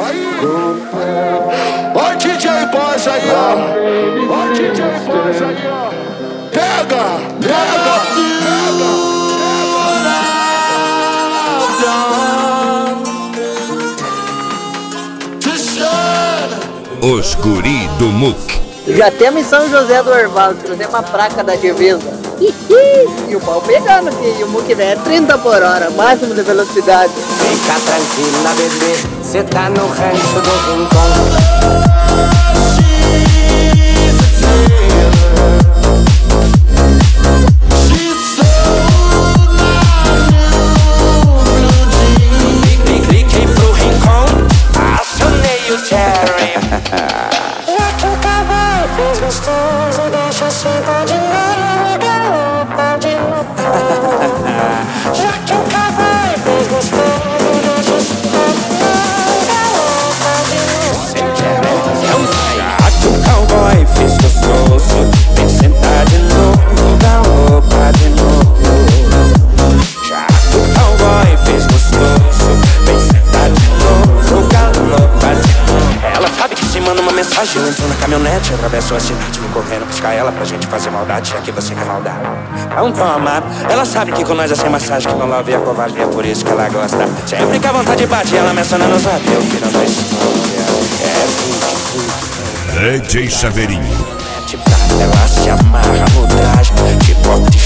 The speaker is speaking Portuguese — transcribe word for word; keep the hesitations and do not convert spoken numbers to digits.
Ó D J Boss aí, ó. Ó D J Boss aí, ó. Pega, pega, pega, pega. Os guri do Muc. Já temos em São José do Orval, trouxemos uma placa da divisa. E o pau pegando aqui, e o Muc é trinta por hora, máximo de velocidade. Fica tranquila, bebê, cê tá no rancho do Rincão. Cliquei pro Rincão, acionei o Terry. Já que o cavalo fez gostoso, deixa eu sentar de novo, galopa de novo. Já que o cavalo fez gostoso, deixa eu sentar de novo, galopa de novo. Já que o cowboy fez gostoso, vem sentar de novo, galopa de novo. Já que o cowboy fez gostoso, vem sentar de novo, galopa de novo. Ela sabe que se manda uma mensagem, eu entro na caminhonete, atravesso a cidade, vou correndo buscar ela pra gente fazer maldade, já que você quer maldade. Então toma, ela sabe que com nós é sem massagem, que não love a covardia, por isso que ela gosta. Sempre que a vontade bate, ela menciona no zap, é o final da história. É funk, funk. D J Saveirinho. Ela se amarra no traje, de porte